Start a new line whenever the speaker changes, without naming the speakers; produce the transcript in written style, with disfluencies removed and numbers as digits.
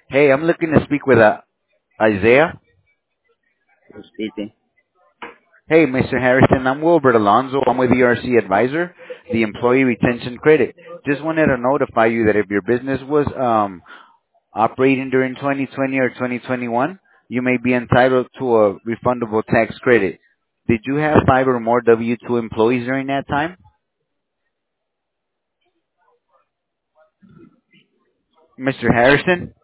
Hey, I'm looking to speak with Isaiah.
Who's speaking?
Hey, Mr. Harrison, I'm Wilbert Alonzo. I'm with ERC Advisor, the Employee Retention Credit. Just wanted to notify you that if your business was operating during 2020 or 2021, you may be entitled to a refundable tax credit. Did you have 5 or more W-2 employees during that time? Mr. Harrison?